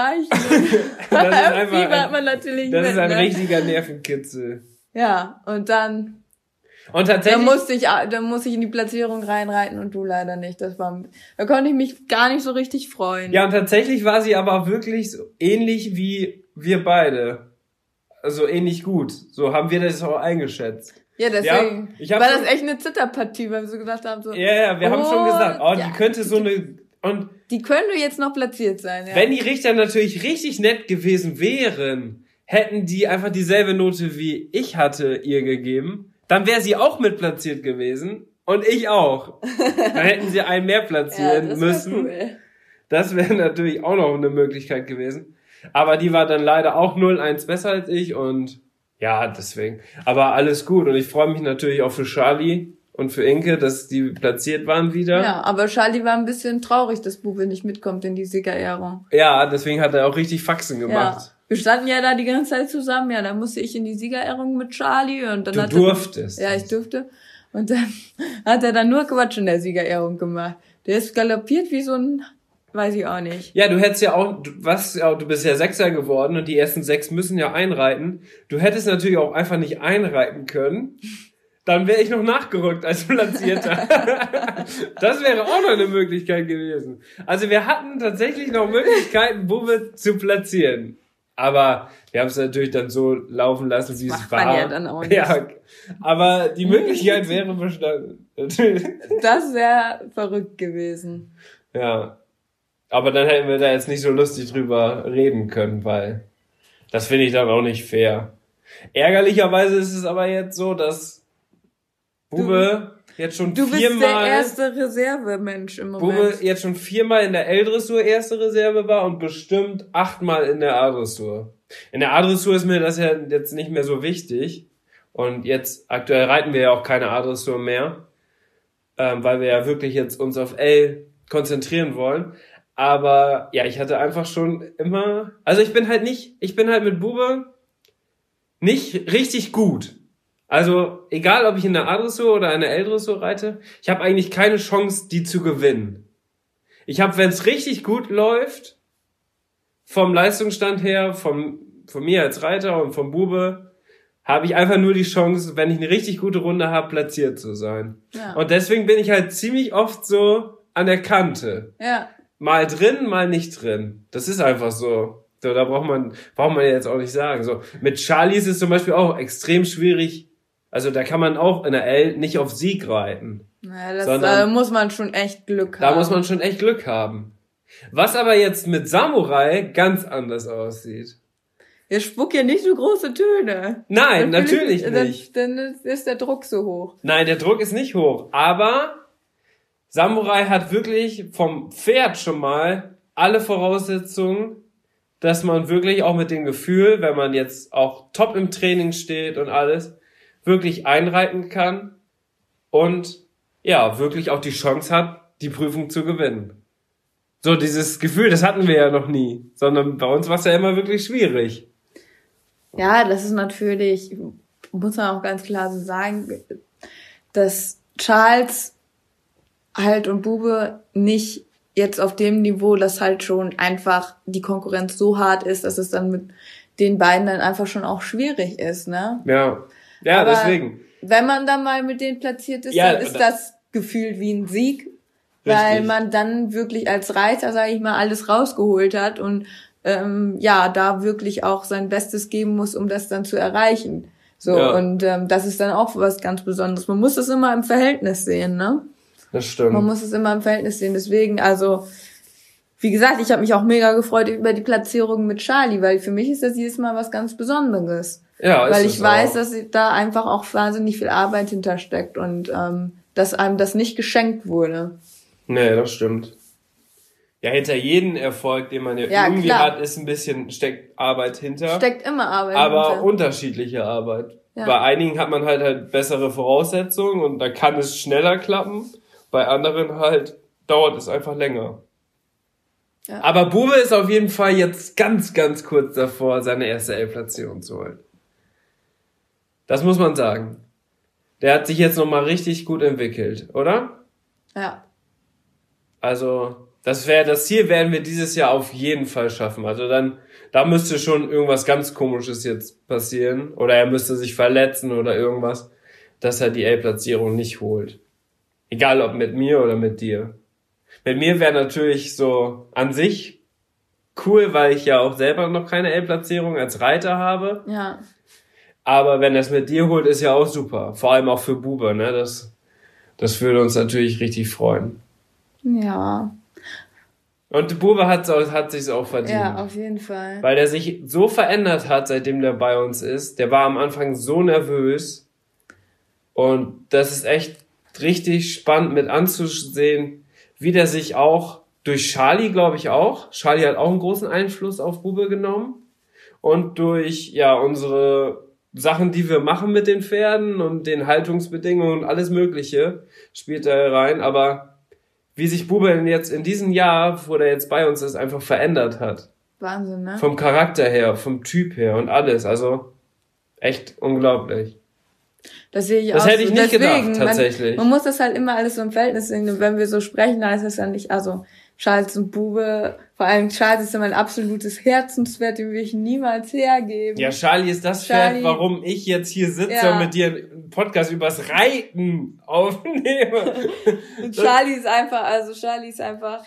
einfach man natürlich das ist ein richtiger Nervenkitzel. Ja, und dann tatsächlich, da musste ich in die Platzierung reinreiten und du leider nicht. Da konnte ich mich gar nicht so richtig freuen. Ja, und tatsächlich war sie aber wirklich so ähnlich wie wir beide. Also ähnlich gut. So haben wir das auch eingeschätzt. Ja, deswegen war das echt eine Zitterpartie, weil wir so gedacht haben, so. Ja, wir haben schon gesagt, die könnte so eine, und die könnte jetzt noch platziert sein, ja. Wenn die Richter natürlich richtig nett gewesen wären, hätten die einfach dieselbe Note wie ich hatte ihr gegeben, dann wäre sie auch mit platziert gewesen und ich auch. Dann hätten sie einen mehr platzieren müssen. Cool. Das wäre natürlich auch noch eine Möglichkeit gewesen. Aber die war dann leider auch 0,1 besser als ich, und ja, deswegen. Aber alles gut, und ich freue mich natürlich auch für Charlie und für Inke, dass die platziert waren wieder. Ja, aber Charlie war ein bisschen traurig, dass Bube nicht mitkommt in die Siegerehrung. Ja, deswegen hat er auch richtig Faxen gemacht. Ja. Wir standen ja da die ganze Zeit zusammen, ja, dann musste ich in die Siegerehrung mit Charlie, und dann Du durftest. Ja, ich durfte. Und dann hat er dann nur Quatsch in der Siegerehrung gemacht. Der ist galoppiert wie so ein, weiß ich auch nicht. Ja, du hättest ja auch, du bist ja Sechser geworden, und die ersten 6 müssen ja einreiten. Du hättest natürlich auch einfach nicht einreiten können. Dann wäre ich noch nachgerückt als Platzierter. Das wäre auch noch eine Möglichkeit gewesen. Also wir hatten tatsächlich noch Möglichkeiten, Bube zu platzieren. Aber wir haben es natürlich dann so laufen lassen, wie es war. Man ja dann auch nicht. Ja, aber die Möglichkeit wäre bestanden. Das wäre verrückt gewesen. Ja. Aber dann hätten wir da jetzt nicht so lustig drüber reden können, weil das finde ich dann auch nicht fair. Ärgerlicherweise ist es aber jetzt so, dass Bube jetzt schon 4-mal... Du bist der erste Reservemensch im Moment. Bube jetzt schon 4-mal in der L-Dressur erste Reserve war und bestimmt 8-mal in der A-Dressur. In der A-Dressur ist mir das ja jetzt nicht mehr so wichtig. Und jetzt, aktuell reiten wir ja auch keine A-Dressur mehr, weil wir ja wirklich jetzt uns auf L konzentrieren wollen. Aber ja, ich hatte einfach schon immer, also ich bin halt mit Bube nicht richtig gut. Also, egal ob ich in der A-Dressur oder in der L-Dressur reite, ich habe eigentlich keine Chance, die zu gewinnen. Ich habe, wenn es richtig gut läuft, vom Leistungsstand her, von mir als Reiter und vom Bube, habe ich einfach nur die Chance, wenn ich eine richtig gute Runde habe, platziert zu sein. Ja. Und deswegen bin ich halt ziemlich oft so an der Kante. Ja. Mal drin, mal nicht drin. Das ist einfach so. So, da braucht man jetzt auch nicht sagen. So, mit Charlie ist es zum Beispiel auch extrem schwierig. Also da kann man auch in der L nicht auf Sieg reiten. Ja, da muss man schon echt Glück haben. Da muss man schon echt Glück haben. Was aber jetzt mit Samurai ganz anders aussieht. Ihr spuckt ja nicht so große Töne. Nein, natürlich nicht. Dann ist der Druck so hoch. Nein, der Druck ist nicht hoch. Aber Samurai hat wirklich vom Pferd schon mal alle Voraussetzungen, dass man wirklich auch mit dem Gefühl, wenn man jetzt auch top im Training steht und alles, wirklich einreiten kann und ja, wirklich auch die Chance hat, die Prüfung zu gewinnen. So dieses Gefühl, das hatten wir ja noch nie, sondern bei uns war es ja immer wirklich schwierig. Ja, das ist natürlich, muss man auch ganz klar so sagen, dass Charles halt und Bube nicht jetzt auf dem Niveau, dass halt schon einfach die Konkurrenz so hart ist, dass es dann mit den beiden dann einfach schon auch schwierig ist, ne? Ja, aber deswegen. Wenn man dann mal mit denen platziert ist, dann ist das gefühlt wie ein Sieg, richtig. Weil man dann wirklich als Reiter, sage ich mal, alles rausgeholt hat und da wirklich auch sein Bestes geben muss, um das dann zu erreichen. So, und das ist dann auch was ganz Besonderes. Man muss das immer im Verhältnis sehen, ne? Das stimmt. Man muss es immer im Verhältnis sehen. Deswegen, also, wie gesagt, ich habe mich auch mega gefreut über die Platzierung mit Charlie, weil für mich ist das jedes Mal was ganz Besonderes. Ja, ist weil ich weiß, auch. dass da einfach auch wahnsinnig viel Arbeit hintersteckt und dass einem das nicht geschenkt wurde. Nee, das stimmt. Ja, hinter jedem Erfolg, den man ja irgendwie klar. hat, steckt Arbeit hinter. Steckt immer Arbeit aber hinter. Unterschiedliche Arbeit. Ja. Bei einigen hat man halt bessere Voraussetzungen und da kann es schneller klappen. Bei anderen halt dauert es einfach länger. Ja. Aber Bube ist auf jeden Fall jetzt ganz, ganz kurz davor, seine erste L-Platzierung zu holen. Das muss man sagen. Der hat sich jetzt nochmal richtig gut entwickelt, oder? Ja. Also, das Ziel werden wir dieses Jahr auf jeden Fall schaffen. Also da müsste schon irgendwas ganz Komisches jetzt passieren. Oder er müsste sich verletzen oder irgendwas, dass er die L-Platzierung nicht holt. Egal ob mit mir oder mit dir. Mit mir wäre natürlich so an sich cool, weil ich ja auch selber noch keine L-Platzierung als Reiter habe. Ja. Aber wenn er es mit dir holt, ist ja auch super. Vor allem auch für Bube, ne? Das würde uns natürlich richtig freuen. Ja. Und Bube hat sich's auch verdient. Ja, auf jeden Fall. Weil der sich so verändert hat, seitdem der bei uns ist. Der war am Anfang so nervös. Und das ist echt richtig spannend mit anzusehen, wie der sich auch durch Charlie, glaube ich auch. Charlie hat auch einen großen Einfluss auf Bube genommen. Und durch, unsere Sachen, die wir machen mit den Pferden und den Haltungsbedingungen und alles Mögliche spielt da rein. Aber wie sich Bube jetzt in diesem Jahr, wo der jetzt bei uns ist, einfach verändert hat. Wahnsinn, ne? Vom Charakter her, vom Typ her und alles. Also echt unglaublich. Das sehe ich auch. Das hätte ich nicht Deswegen, gedacht, tatsächlich. Man muss das halt immer alles so im Verhältnis sehen. Und wenn wir so sprechen, dann ist das ja nicht, also Charles und Bube, vor allem Charles ist ja mein absolutes Herzenswert, den will ich niemals hergeben. Ja, Charlie ist das Pferd, warum ich jetzt hier sitze und mit dir einen Podcast übers Reiten aufnehme. Und Charlie ist einfach,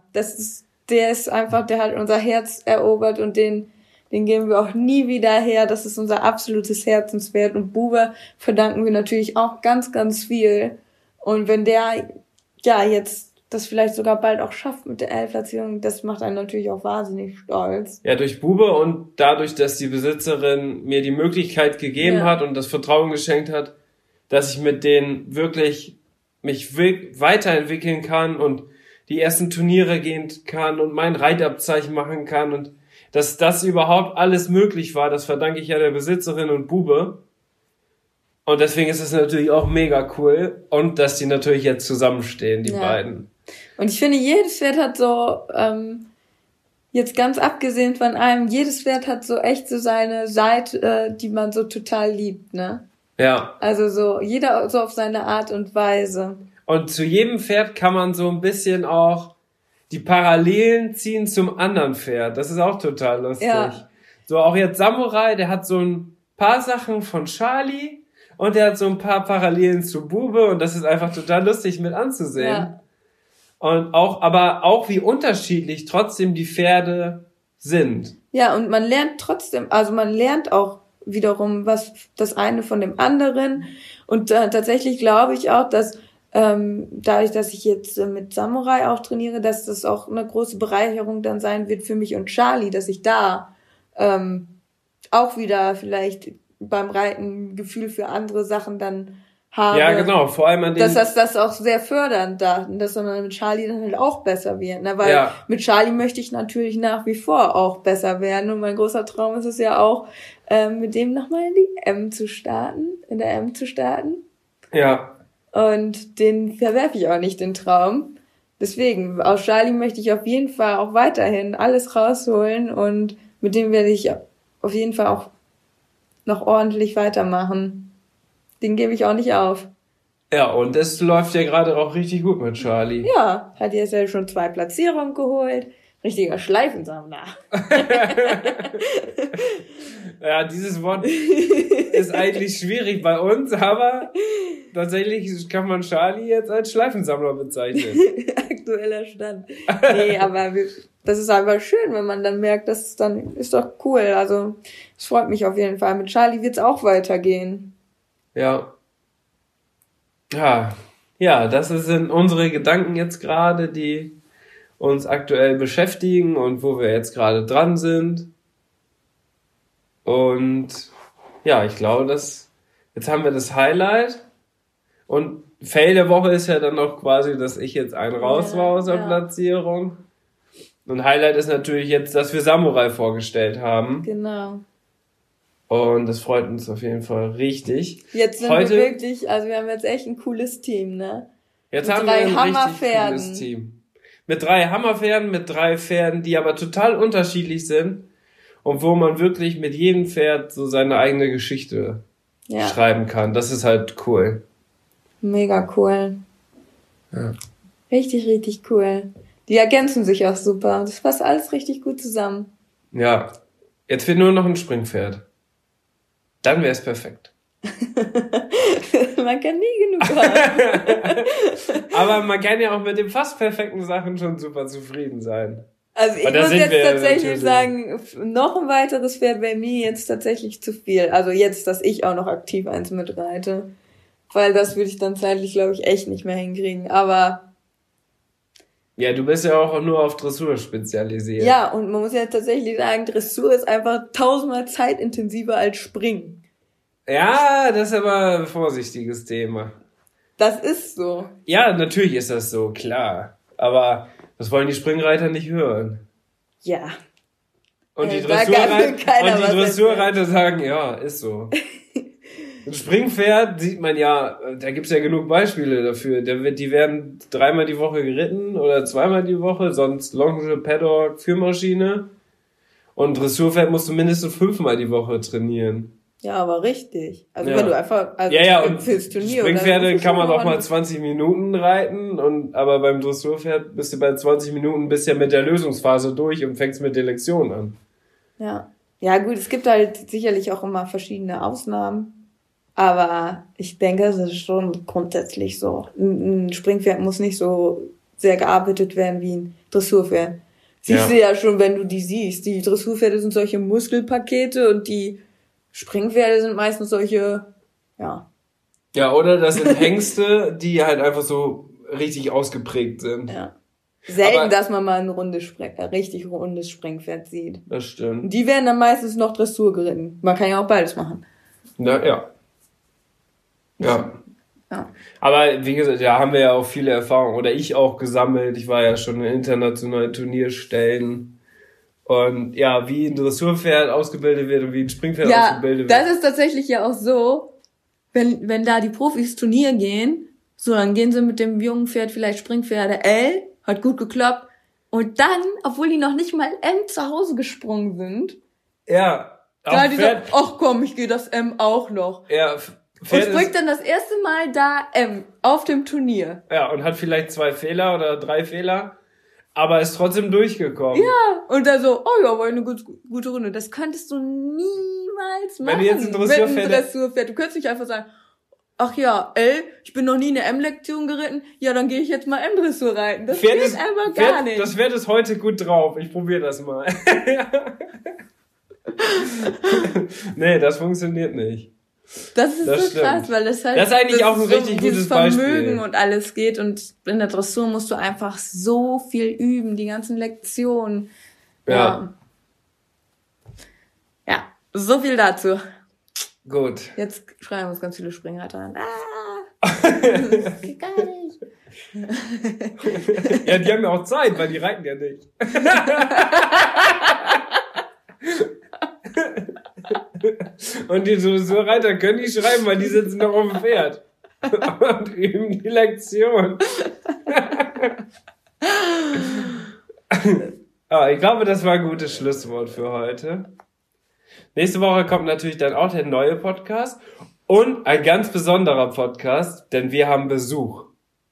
der hat unser Herz erobert und den geben wir auch nie wieder her. Das ist unser absolutes Herzenswert. Und Bube verdanken wir natürlich auch ganz, ganz viel. Und wenn der, jetzt das vielleicht sogar bald auch schafft mit der L-Platzierung, das macht einen natürlich auch wahnsinnig stolz. Ja, durch Bube und dadurch, dass die Besitzerin mir die Möglichkeit gegeben hat und das Vertrauen geschenkt hat, dass ich mit denen wirklich mich weiterentwickeln kann und die ersten Turniere gehen kann und mein Reitabzeichen machen kann und dass das überhaupt alles möglich war, das verdanke ich ja der Besitzerin und Bube. Und deswegen ist es natürlich auch mega cool. Und dass die natürlich jetzt zusammenstehen, die beiden. Und ich finde, jedes Pferd hat so, jetzt ganz abgesehen von allem, jedes Pferd hat so echt so seine Seite, die man so total liebt, ne? Ja. Also so, jeder so auf seine Art und Weise. Und zu jedem Pferd kann man so ein bisschen auch die Parallelen ziehen zum anderen Pferd. Das ist auch total lustig. Ja. So auch jetzt Samurai, der hat so ein paar Sachen von Charlie und der hat so ein paar Parallelen zu Bube und das ist einfach total lustig mit anzusehen. Ja. Und aber auch wie unterschiedlich trotzdem die Pferde sind. Ja, und man lernt trotzdem, also man lernt auch wiederum was das eine von dem anderen. Und tatsächlich glaube ich auch, dass dadurch, dass ich jetzt mit Samurai auch trainiere, dass das auch eine große Bereicherung dann sein wird für mich und Charlie, dass ich da auch wieder vielleicht beim Reiten Gefühl für andere Sachen dann habe. Ja, genau, vor allem an den... Dass das auch sehr fördernd da, dass man mit Charlie dann halt auch besser wird, ne? Weil mit Charlie möchte ich natürlich nach wie vor auch besser werden und mein großer Traum ist es ja auch, mit dem nochmal in der M zu starten. Ja. Und den verwerfe ich auch nicht, den Traum. Deswegen, aus Charlie möchte ich auf jeden Fall auch weiterhin alles rausholen und mit dem werde ich auf jeden Fall auch noch ordentlich weitermachen. Den gebe ich auch nicht auf. Ja, und es läuft ja gerade auch richtig gut mit Charlie. Ja, hat jetzt ja schon 2 Platzierungen geholt. Richtiger Schleifensammler. Ja, dieses Wort ist eigentlich schwierig bei uns, aber tatsächlich kann man Charlie jetzt als Schleifensammler bezeichnen. Aktueller Stand. Nee, aber das ist einfach schön, wenn man dann merkt, dass es dann ist doch cool. Also, es freut mich auf jeden Fall. Mit Charlie wird's auch weitergehen. Ja. Ja, das sind unsere Gedanken jetzt gerade, die uns aktuell beschäftigen und wo wir jetzt gerade dran sind. Und ja, ich glaube, jetzt haben wir das Highlight. Und Fail der Woche ist ja dann noch quasi, dass ich jetzt einen raus war aus der Platzierung. Und Highlight ist natürlich jetzt, dass wir Samurai vorgestellt haben. Genau. Und das freut uns auf jeden Fall richtig. Jetzt sind wir wirklich, also wir haben jetzt echt ein cooles Team, ne? Jetzt haben wir ein richtig cooles Team. Mit 3 Hammerpferden, mit 3 Pferden, die aber total unterschiedlich sind. Und wo man wirklich mit jedem Pferd so seine eigene Geschichte schreiben kann. Das ist halt cool. Mega cool. Ja. Richtig, richtig cool. Die ergänzen sich auch super. Das passt alles richtig gut zusammen. Ja. Jetzt fehlt nur noch ein Springpferd. Dann wäre es perfekt. Man kann nie genug haben. Aber man kann ja auch mit den fast perfekten Sachen schon super zufrieden sein. Also ich muss jetzt tatsächlich sagen, noch ein weiteres Pferd wäre mir jetzt tatsächlich zu viel. Also jetzt, dass ich auch noch aktiv eins mitreite. Weil das würde ich dann zeitlich, glaube ich, echt nicht mehr hinkriegen. Aber... Ja, du bist ja auch nur auf Dressur spezialisiert. Ja, und man muss ja tatsächlich sagen, Dressur ist einfach 1000-mal zeitintensiver als Springen. Ja, das ist aber ein vorsichtiges Thema. Das ist so. Ja, natürlich ist das so, klar. Aber das wollen die Springreiter nicht hören. Ja. Und die Dressurreiter sagen, ja, ist so. Ein Springpferd sieht man ja, da gibt's ja genug Beispiele dafür. Die werden 3-mal die Woche geritten oder 2-mal die Woche, sonst Longe, Paddock, Führmaschine. Und Dressurpferd musst du mindestens 5-mal die Woche trainieren. Ja, aber richtig. Also wenn du einfach, und fürs Turnier Springpferde kann man auch mal 20 Minuten reiten aber beim Dressurpferd bist du bei 20 Minuten bist ja mit der Lösungsphase durch und fängst mit der Lektion an. Ja. Ja, gut, es gibt halt sicherlich auch immer verschiedene Ausnahmen. Aber ich denke, es ist schon grundsätzlich so. Ein Springpferd muss nicht so sehr gearbeitet werden wie ein Dressurpferd. Siehst du ja schon, wenn du die siehst. Die Dressurpferde sind solche Muskelpakete und die Springpferde sind meistens solche, Ja, oder das sind Hengste, die halt einfach so richtig ausgeprägt sind. Ja. Selten, dass man mal ein richtig rundes Springpferd sieht. Das stimmt. Die werden dann meistens noch Dressur geritten. Man kann ja auch beides machen. Ja. Aber wie gesagt, da haben wir ja auch viele Erfahrungen. Oder ich auch gesammelt. Ich war ja schon in internationalen Turnierstellen. Und ja, wie ein Dressurpferd ausgebildet wird und wie ein Springpferd ausgebildet wird. Ja, das ist tatsächlich ja auch so, wenn da die Profis Turnier gehen, so, dann gehen sie mit dem jungen Pferd vielleicht Springpferde L, hat gut geklappt. Und dann, obwohl die noch nicht mal M zu Hause gesprungen sind, ja, da die sagen, ach komm, ich gehe das M auch noch. Ja, Und spricht dann das erste Mal da M auf dem Turnier. Ja, und hat vielleicht 2 Fehler oder 3 Fehler, aber ist trotzdem durchgekommen. Ja, und da so, oh ja, war eine gute Runde. Das könntest du niemals machen. Wenn du jetzt ein Dressurpferd, du könntest nicht einfach sagen, ach ja, ich bin noch nie eine M-Lektion geritten, ja, dann gehe ich jetzt mal M-Dressur reiten. Das geht einfach gar nicht. Das Pferd ist heute gut drauf, ich probiere das mal. Nee, das funktioniert nicht. Das ist so krass, weil das halt... Das ist eigentlich auch ein richtig gutes Beispiel. Vermögen und alles geht und in der Dressur musst du einfach so viel üben, die ganzen Lektionen. Ja, so viel dazu. Gut. Jetzt schreien uns ganz viele Springreiter an. Das geht gar nicht. Ja, die haben ja auch Zeit, weil die reiten ja nicht. Und die Dressurreiter können nicht schreiben, weil die sitzen noch auf dem Pferd. Und üben die Lektion. Ich glaube, das war ein gutes Schlusswort für heute. Nächste Woche kommt natürlich dann auch der neue Podcast und ein ganz besonderer Podcast, denn wir haben Besuch.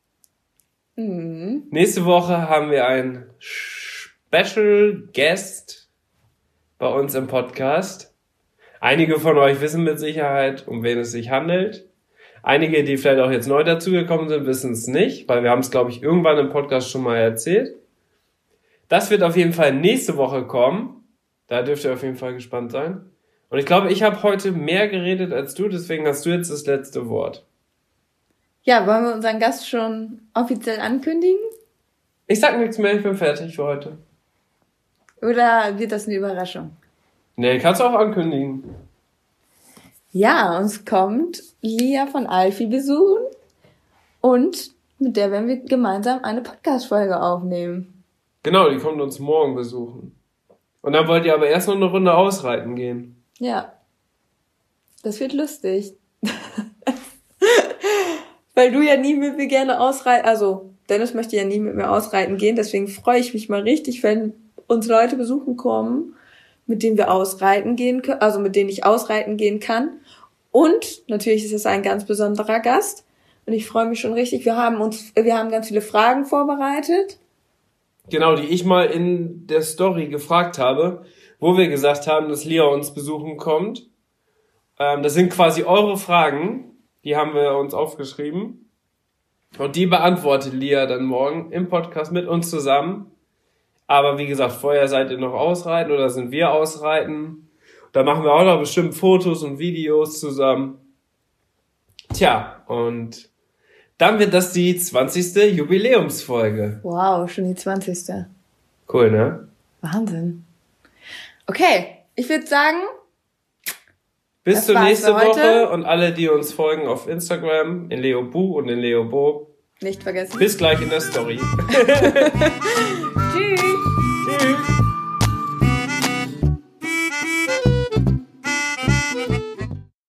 Mhm. Nächste Woche haben wir einen Special Guest bei uns im Podcast. Einige von euch wissen mit Sicherheit, um wen es sich handelt. Einige, die vielleicht auch jetzt neu dazugekommen sind, wissen es nicht, weil wir haben es, glaube ich, irgendwann im Podcast schon mal erzählt. Das wird auf jeden Fall nächste Woche kommen. Da dürft ihr auf jeden Fall gespannt sein. Und ich glaube, ich habe heute mehr geredet als du, deswegen hast du jetzt das letzte Wort. Ja, wollen wir unseren Gast schon offiziell ankündigen? Ich sag nichts mehr, ich bin fertig für heute. Oder wird das eine Überraschung? Nee, kannst du auch ankündigen. Ja, uns kommt Lia von Alfie besuchen und mit der werden wir gemeinsam eine Podcast-Folge aufnehmen. Genau, die kommt uns morgen besuchen. Und dann wollt ihr aber erst noch eine Runde ausreiten gehen. Ja, das wird lustig. Weil du ja nie mit mir gerne ausreiten, also Dennis möchte ja nie mit mir ausreiten gehen, deswegen freue ich mich mal richtig, wenn uns Leute besuchen kommen, mit denen wir ausreiten gehen können, also mit denen ich ausreiten gehen kann. Und natürlich ist es ein ganz besonderer Gast. Und ich freue mich schon richtig. Wir haben ganz viele Fragen vorbereitet. Genau, die ich mal in der Story gefragt habe, wo wir gesagt haben, dass Lia uns besuchen kommt. Das sind quasi eure Fragen, die haben wir uns aufgeschrieben. Und die beantwortet Lia dann morgen im Podcast mit uns zusammen. Aber wie gesagt, vorher seid ihr noch ausreiten oder sind wir ausreiten. Da machen wir auch noch bestimmt Fotos und Videos zusammen. Tja, und dann wird das die 20. Jubiläumsfolge. Wow, schon die 20. Cool, ne? Wahnsinn. Okay, ich würde sagen, bis zur nächsten Woche und alle, die uns folgen auf Instagram, in Leobu und in Leobo. Nicht vergessen. Bis gleich in der Story. Tschüss. Tschüss.